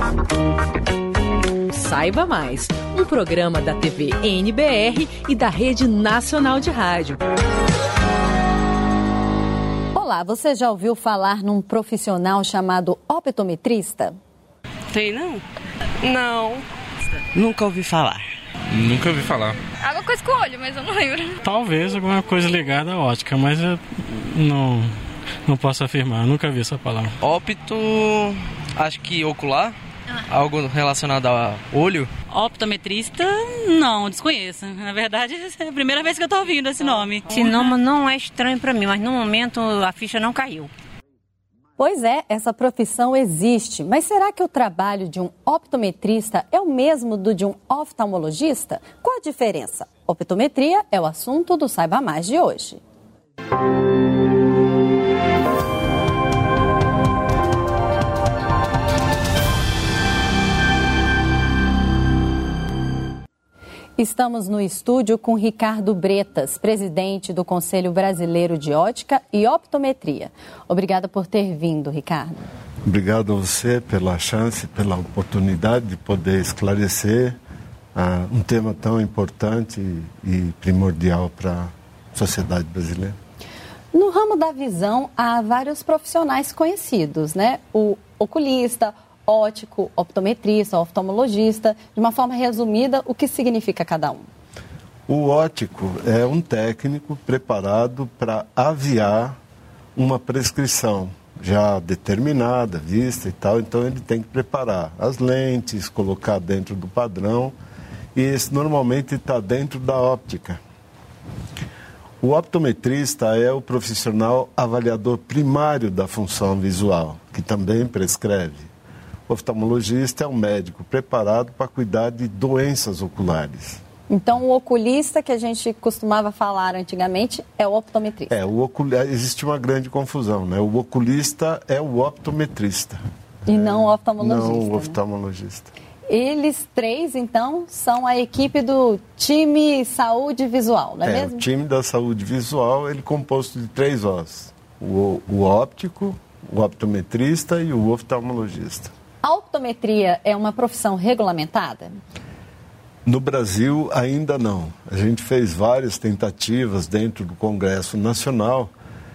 Saiba Mais, um programa da TV NBR e da Rede Nacional de Rádio. Olá, você já ouviu falar num profissional chamado optometrista? Tem não? Não. Nunca ouvi falar. Nunca ouvi falar. Alguma coisa com o olho, mas eu não lembro. Talvez alguma coisa ligada à ótica, mas eu não posso afirmar, eu nunca vi essa palavra. Ópto, acho que ocular, algo relacionado a olho. Optometrista, não, desconheço. Na verdade, é a primeira vez que eu estou ouvindo esse nome. Esse nome não é estranho para mim, mas no momento a ficha não caiu. Pois é, essa profissão existe, mas será que o trabalho de um optometrista é o mesmo do de um oftalmologista? Qual a diferença? Optometria é o assunto do Saiba Mais de hoje. Estamos no estúdio com Ricardo Bretas, presidente do Conselho Brasileiro de Ótica e Optometria. Obrigada por ter vindo, Ricardo. Obrigado a você pela chance, pela oportunidade de poder esclarecer um tema tão importante e primordial para a sociedade brasileira. No ramo da visão, há vários profissionais conhecidos, né? O oculista, ótico, optometrista, oftalmologista. De uma forma resumida, o que significa cada um? O ótico é um técnico preparado para aviar uma prescrição já determinada, vista e tal. Então ele tem que preparar as lentes, colocar dentro do padrão, e esse normalmente está dentro da óptica. O optometrista é o profissional avaliador primário da função visual, que também prescreve. O oftalmologista é um médico preparado para cuidar de doenças oculares. Então, o oculista que a gente costumava falar antigamente é o optometrista. Existe uma grande confusão, né? O oculista é o optometrista. E não o oftalmologista. Não o oftalmologista. Né? Eles três, então, são a equipe do time saúde visual, não é mesmo? O time da saúde visual, ele é composto de 3 Os. O óptico, o optometrista e o oftalmologista. A optometria é uma profissão regulamentada? No Brasil, ainda não. A gente fez várias tentativas dentro do Congresso Nacional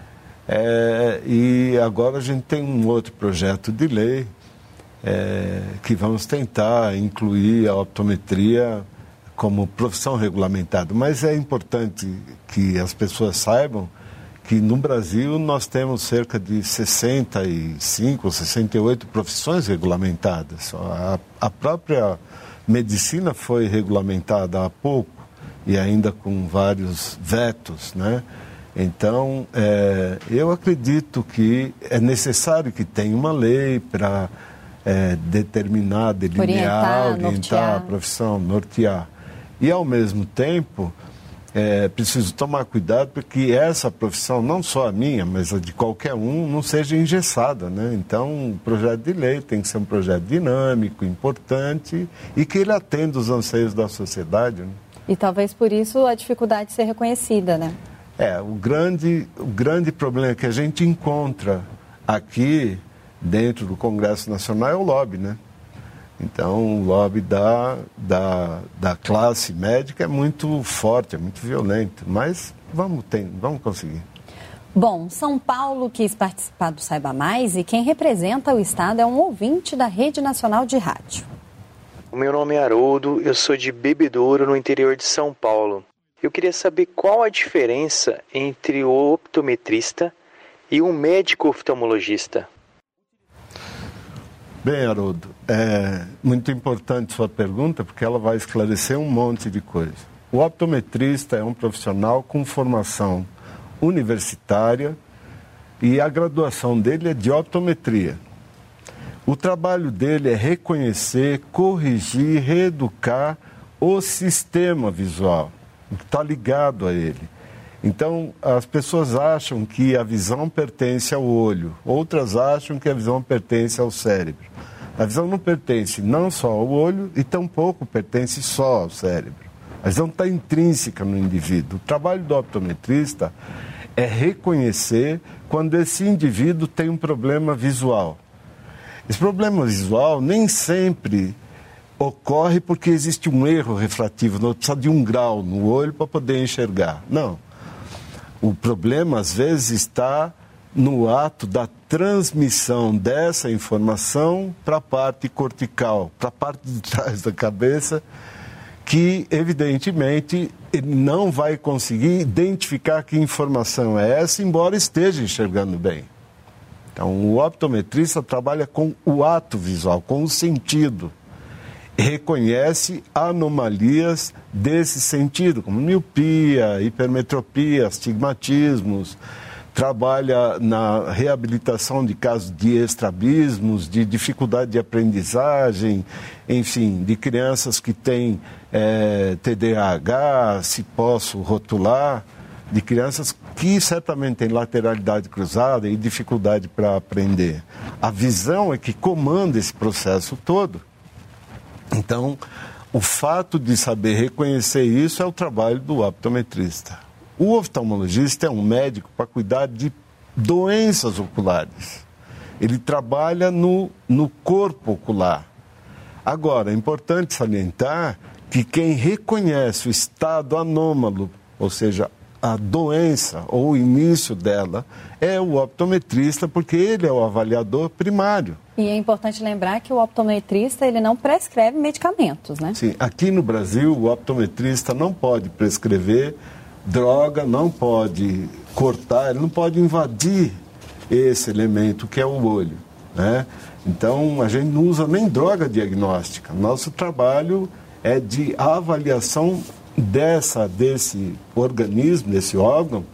e agora a gente tem um outro projeto de lei que vamos tentar incluir a optometria como profissão regulamentada. Mas é importante que as pessoas saibam que no Brasil nós temos cerca de 65 ou 68 profissões regulamentadas. A própria medicina foi regulamentada há pouco e ainda com vários vetos, né? Então, eu acredito que é necessário que tenha uma lei para determinar, delinear, orientar a profissão, nortear. E, ao mesmo tempo, preciso tomar cuidado para que essa profissão, não só a minha, mas a de qualquer um, não seja engessada, né? Então, o projeto de lei tem que ser um projeto dinâmico, importante e que ele atenda os anseios da sociedade, né? E talvez por isso a dificuldade de ser reconhecida, né? O grande problema que a gente encontra aqui dentro do Congresso Nacional é o lobby, né? Então, o lobby da classe médica é muito forte, é muito violento, mas vamos conseguir. Bom, São Paulo quis participar do Saiba Mais e quem representa o estado é um ouvinte da Rede Nacional de Rádio. O meu nome é Haroldo, eu sou de Bebedouro, no interior de São Paulo. Eu queria saber qual a diferença entre o optometrista e um médico oftalmologista. Bem, Haroldo, é muito importante sua pergunta, porque ela vai esclarecer um monte de coisa. O optometrista é um profissional com formação universitária e a graduação dele é de optometria. O trabalho dele é reconhecer, corrigir, reeducar o sistema visual, o que está ligado a ele. Então, as pessoas acham que a visão pertence ao olho, outras acham que a visão pertence ao cérebro. A visão não pertence não só ao olho e tampouco pertence só ao cérebro. A visão está intrínseca no indivíduo. O trabalho do optometrista é reconhecer quando esse indivíduo tem um problema visual. Esse problema visual nem sempre ocorre porque existe um erro refrativo, não precisa de 1 grau no olho para poder enxergar. Não. O problema, às vezes, está no ato da transmissão dessa informação para a parte cortical, para a parte de trás da cabeça, que, evidentemente, ele não vai conseguir identificar que informação é essa, embora esteja enxergando bem. Então, o optometrista trabalha com o ato visual, com o sentido. Reconhece anomalias desse sentido, como miopia, hipermetropia, astigmatismos, trabalha na reabilitação de casos de estrabismos, de dificuldade de aprendizagem, enfim, de crianças que têm TDAH, se posso rotular, de crianças que certamente têm lateralidade cruzada e dificuldade para aprender. A visão é que comanda esse processo todo. Então, o fato de saber reconhecer isso é o trabalho do optometrista. O oftalmologista é um médico para cuidar de doenças oculares. Ele trabalha no corpo ocular. Agora, é importante salientar que quem reconhece o estado anômalo, ou seja, a doença ou o início dela, é o optometrista, porque ele é o avaliador primário. E é importante lembrar que o optometrista ele não prescreve medicamentos, né? Sim, aqui no Brasil o optometrista não pode prescrever droga, não pode cortar, ele não pode invadir esse elemento que é o olho, né? Então a gente não usa nem droga diagnóstica. Nosso trabalho é de avaliação desse organismo, desse órgão,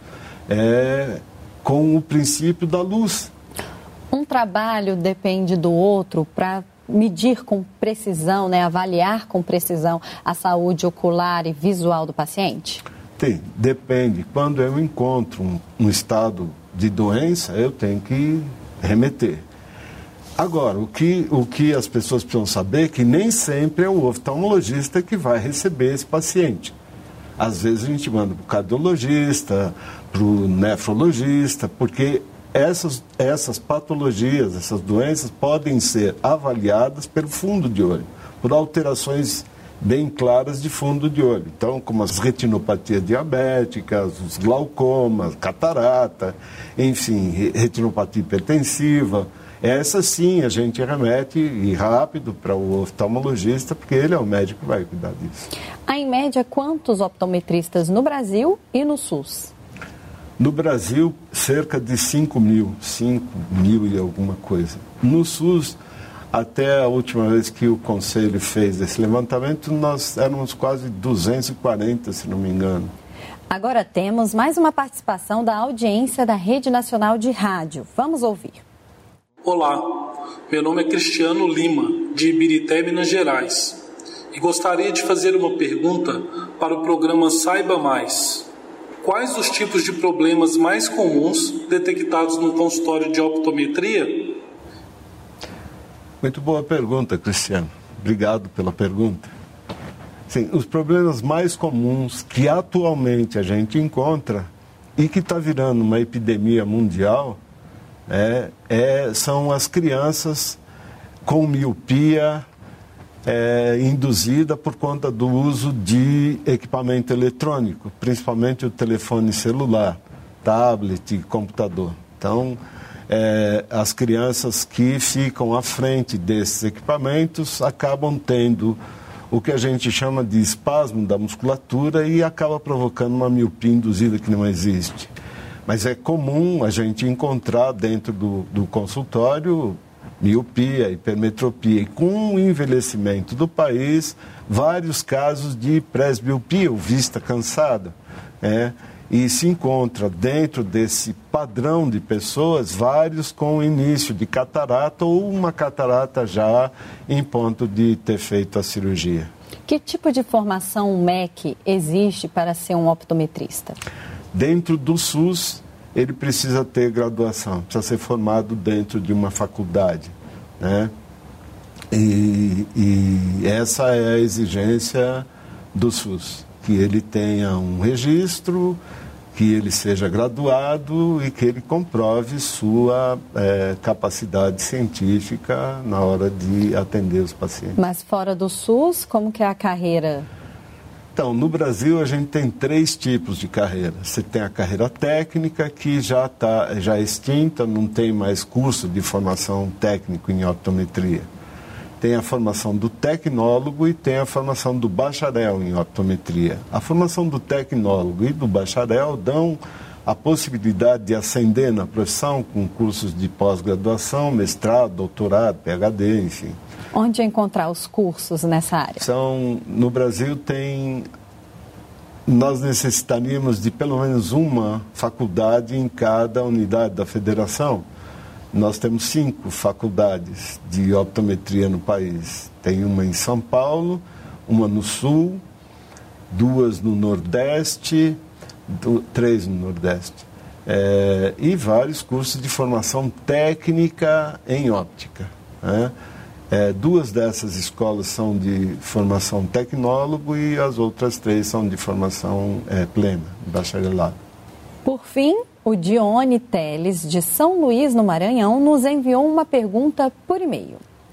com o princípio da luz. Um trabalho depende do outro para medir com precisão, né, avaliar com precisão a saúde ocular e visual do paciente? Tem, depende. Quando eu encontro um estado de doença, eu tenho que remeter. Agora, o que as pessoas precisam saber é que nem sempre é o oftalmologista que vai receber esse paciente. Às vezes a gente manda para o cardiologista, para o nefrologista, porque essas patologias, essas doenças podem ser avaliadas pelo fundo de olho, por alterações bem claras de fundo de olho. Então, como as retinopatias diabéticas, os glaucomas, catarata, enfim, retinopatia hipertensiva. Essa sim a gente remete e rápido para o oftalmologista, porque ele é o médico que vai cuidar disso. Há em média quantos optometristas no Brasil e no SUS? No Brasil, cerca de 5 mil e alguma coisa. No SUS, até a última vez que o Conselho fez esse levantamento, nós éramos quase 240, se não me engano. Agora temos mais uma participação da audiência da Rede Nacional de Rádio. Vamos ouvir. Olá, meu nome é Cristiano Lima, de Ibirité, Minas Gerais, e gostaria de fazer uma pergunta para o programa Saiba Mais. Quais os tipos de problemas mais comuns detectados no consultório de optometria? Muito boa pergunta, Cristiano. Obrigado pela pergunta. Sim, os problemas mais comuns que atualmente a gente encontra e que está virando uma epidemia mundial são as crianças com miopia induzida por conta do uso de equipamento eletrônico, principalmente o telefone celular, tablet e computador. Então, as crianças que ficam à frente desses equipamentos acabam tendo o que a gente chama de espasmo da musculatura e acaba provocando uma miopia induzida que não existe. Mas é comum a gente encontrar dentro do consultório miopia, hipermetropia e com o envelhecimento do país, vários casos de presbiopia, ou vista cansada, e se encontra dentro desse padrão de pessoas, vários com início de catarata ou uma catarata já em ponto de ter feito a cirurgia. Que tipo de formação MEC existe para ser um optometrista? Dentro do SUS, ele precisa ter graduação, precisa ser formado dentro de uma faculdade, né? E essa é a exigência do SUS, que ele tenha um registro, que ele seja graduado e que ele comprove sua capacidade científica na hora de atender os pacientes. Mas fora do SUS, como que é a carreira? Então, no Brasil a gente tem 3 tipos de carreira. Você tem a carreira técnica, que já é extinta, não tem mais curso de formação técnico em optometria. Tem a formação do tecnólogo e tem a formação do bacharel em optometria. A formação do tecnólogo e do bacharel dão a possibilidade de ascender na profissão com cursos de pós-graduação, mestrado, doutorado, PhD, enfim. Onde encontrar os cursos nessa área? No Brasil nós necessitaríamos de pelo menos uma faculdade em cada unidade da federação. Nós temos 5 faculdades de optometria no país. Tem uma em São Paulo, uma no Sul, 2 no Nordeste, 3 no Nordeste. E vários cursos de formação técnica em óptica. 2 dessas escolas são de formação tecnólogo e as outras 3 são de formação plena, bacharelado. Por fim, o Dione Teles, de São Luís, no Maranhão, nos enviou uma pergunta por e-mail.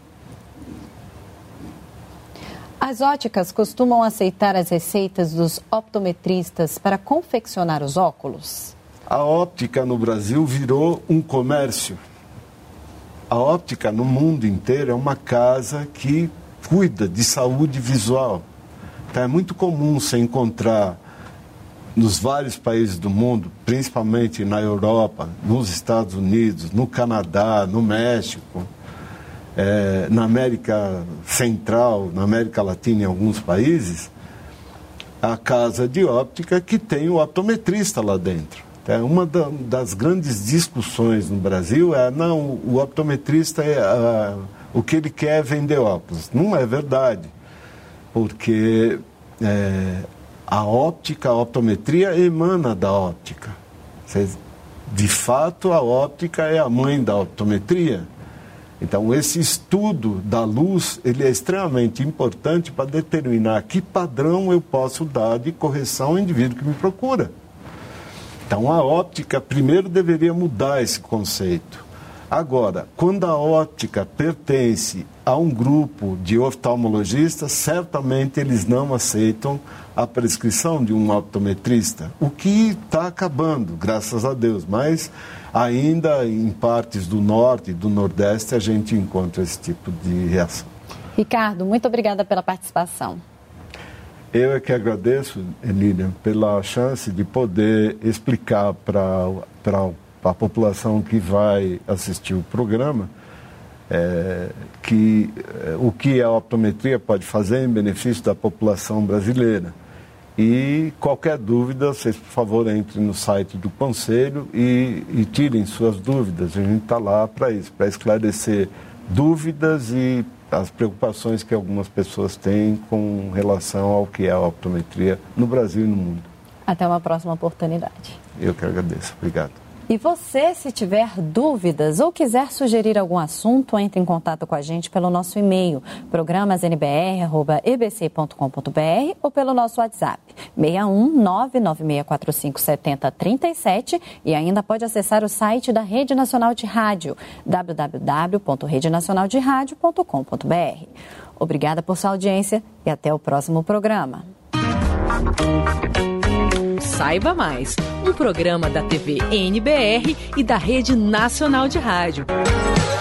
As óticas costumam aceitar as receitas dos optometristas para confeccionar os óculos? A óptica no Brasil virou um comércio. A óptica no mundo inteiro é uma casa que cuida de saúde visual. Então é muito comum você encontrar nos vários países do mundo, principalmente na Europa, nos Estados Unidos, no Canadá, no México, na América Central, na América Latina, em alguns países, a casa de óptica que tem o optometrista lá dentro. Uma das grandes discussões no Brasil o optometrista o que ele quer é vender óculos. Não é verdade, porque a optometria emana da óptica. De fato, a óptica é a mãe da optometria. Então, esse estudo da luz, ele é extremamente importante para determinar que padrão eu posso dar de correção ao indivíduo que me procura. Então, a óptica primeiro deveria mudar esse conceito. Agora, quando a óptica pertence a um grupo de oftalmologistas, certamente eles não aceitam a prescrição de um optometrista, o que está acabando, graças a Deus, mas ainda em partes do Norte e do Nordeste a gente encontra esse tipo de reação. Ricardo, muito obrigada pela participação. Eu é que agradeço, Emília, pela chance de poder explicar para a população que vai assistir o programa o que a optometria pode fazer em benefício da população brasileira. E qualquer dúvida, vocês, por favor, entrem no site do Conselho e tirem suas dúvidas. A gente está lá para isso, para esclarecer dúvidas e as preocupações que algumas pessoas têm com relação ao que é a optometria no Brasil e no mundo. Até uma próxima oportunidade. Eu que agradeço. Obrigado. E você, se tiver dúvidas ou quiser sugerir algum assunto, entre em contato com a gente pelo nosso e-mail, programasnbr@ebc.com.br ou pelo nosso WhatsApp, 61996457037, e ainda pode acessar o site da Rede Nacional de Rádio, www.redenacionalderadio.com.br. Obrigada por sua audiência e até o próximo programa. Saiba Mais, um programa da TV NBR e da Rede Nacional de Rádio.